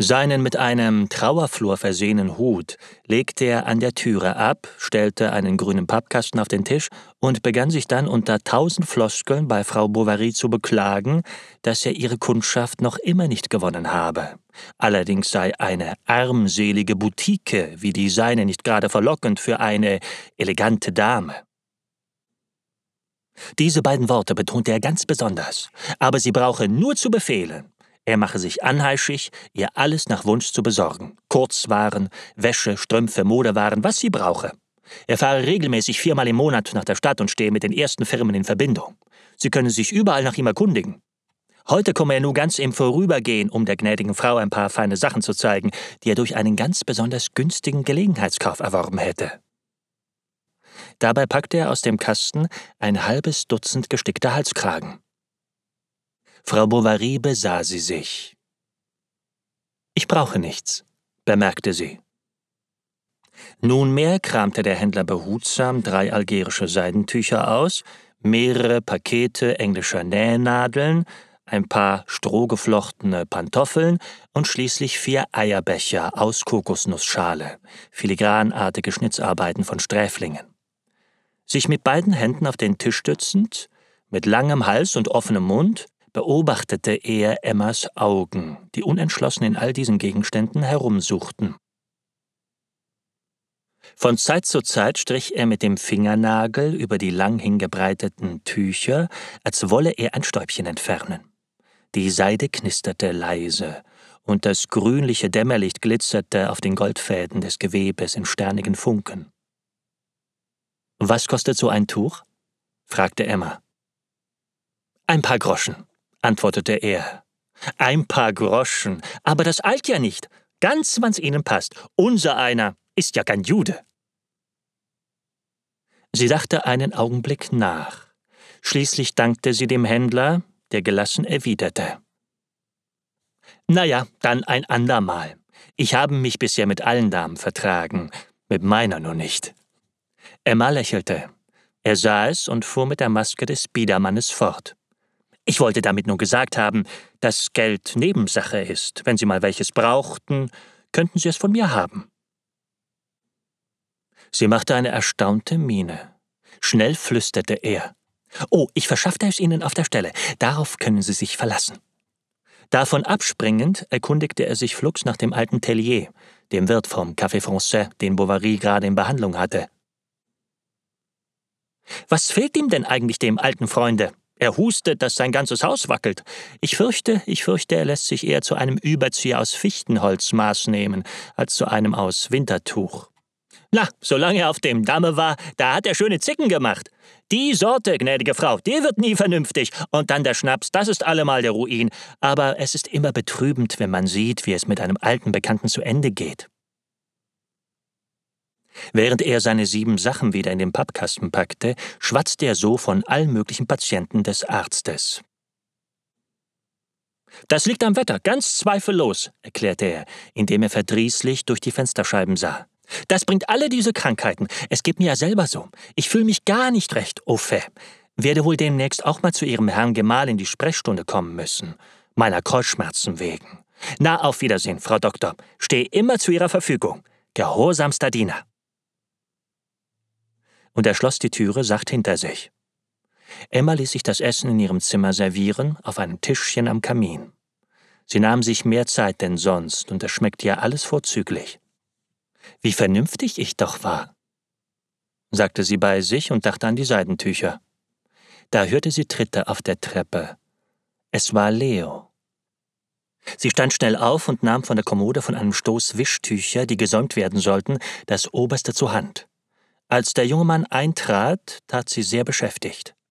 Seinen mit einem Trauerflor versehenen Hut legte er an der Türe ab, stellte einen grünen Pappkasten auf den Tisch und begann sich dann unter 1000 Floskeln bei Frau Bovary zu beklagen, dass er ihre Kundschaft noch immer nicht gewonnen habe. Allerdings sei eine armselige Boutique wie die seine nicht gerade verlockend für eine elegante Dame. Diese beiden Worte betonte er ganz besonders, aber sie brauche nur zu befehlen. Er mache sich anheischig, ihr alles nach Wunsch zu besorgen. Kurzwaren, Wäsche, Strümpfe, Modewaren, was sie brauche. Er fahre regelmäßig 4-mal im Monat nach der Stadt und stehe mit den ersten Firmen in Verbindung. Sie könne sich überall nach ihm erkundigen. Heute komme er nur ganz im Vorübergehen, um der gnädigen Frau ein paar feine Sachen zu zeigen, die er durch einen ganz besonders günstigen Gelegenheitskauf erworben hätte. Dabei packte er aus dem Kasten ein halbes Dutzend gestickter Halskragen. Frau Bovary besah sie sich. »Ich brauche nichts«, bemerkte sie. Nunmehr kramte der Händler behutsam 3 algerische Seidentücher aus, mehrere Pakete englischer Nähnadeln, ein paar strohgeflochtene Pantoffeln und schließlich 4 Eierbecher aus Kokosnussschale, filigranartige Schnitzarbeiten von Sträflingen. Sich mit beiden Händen auf den Tisch stützend, mit langem Hals und offenem Mund, beobachtete er Emmas Augen, die unentschlossen in all diesen Gegenständen herumsuchten. Von Zeit zu Zeit strich er mit dem Fingernagel über die lang hingebreiteten Tücher, als wolle er ein Stäubchen entfernen. Die Seide knisterte leise, und das grünliche Dämmerlicht glitzerte auf den Goldfäden des Gewebes in sternigen Funken. »Was kostet so ein Tuch?« fragte Emma. »Ein paar Groschen«, antwortete er. »Ein paar Groschen, aber das eilt ja nicht. Ganz, wann's Ihnen passt. Unser einer ist ja kein Jude.« Sie dachte einen Augenblick nach. Schließlich dankte sie dem Händler, der gelassen erwiderte. »Na ja, dann ein andermal. Ich habe mich bisher mit allen Damen vertragen, mit meiner nur nicht.« Emma lächelte. Er sah es und fuhr mit der Maske des Biedermannes fort. »Ich wollte damit nur gesagt haben, dass Geld Nebensache ist. Wenn Sie mal welches brauchten, könnten Sie es von mir haben.« Sie machte eine erstaunte Miene. Schnell flüsterte er. »Oh, ich verschaffte es Ihnen auf der Stelle. Darauf können Sie sich verlassen.« Davon abspringend erkundigte er sich flugs nach dem alten Tellier, dem Wirt vom Café Français, den Bovary gerade in Behandlung hatte. »Was fehlt ihm denn eigentlich, dem alten Freunde? Er hustet, dass sein ganzes Haus wackelt. Ich fürchte, er lässt sich eher zu einem Überzieher aus Fichtenholz Maß nehmen, als zu einem aus Wintertuch. Na, solange er auf dem Damme war, da hat er schöne Zicken gemacht. Die Sorte, gnädige Frau, die wird nie vernünftig. Und dann der Schnaps, das ist allemal der Ruin. Aber es ist immer betrübend, wenn man sieht, wie es mit einem alten Bekannten zu Ende geht.« Während er seine 7 Sachen wieder in den Pappkasten packte, schwatzte er so von allen möglichen Patienten des Arztes. »Das liegt am Wetter, ganz zweifellos«, erklärte er, indem er verdrießlich durch die Fensterscheiben sah. »Das bringt alle diese Krankheiten. Es geht mir ja selber so. Ich fühle mich gar nicht recht au fait. Werde wohl demnächst auch mal zu Ihrem Herrn Gemahl in die Sprechstunde kommen müssen. Meiner Kreuzschmerzen wegen. Na, auf Wiedersehen, Frau Doktor. Stehe immer zu Ihrer Verfügung. Gehorsamster Diener.« Und er schloss die Türe sacht hinter sich. Emma ließ sich das Essen in ihrem Zimmer servieren, auf einem Tischchen am Kamin. Sie nahm sich mehr Zeit denn sonst, und es schmeckte ja alles vorzüglich. »Wie vernünftig ich doch war«, sagte sie bei sich und dachte an die Seidentücher. Da hörte sie Tritte auf der Treppe. Es war Leo. Sie stand schnell auf und nahm von der Kommode von einem Stoß Wischtücher, die gesäumt werden sollten, das oberste zur Hand. Als der junge Mann eintrat, tat sie sehr beschäftigt.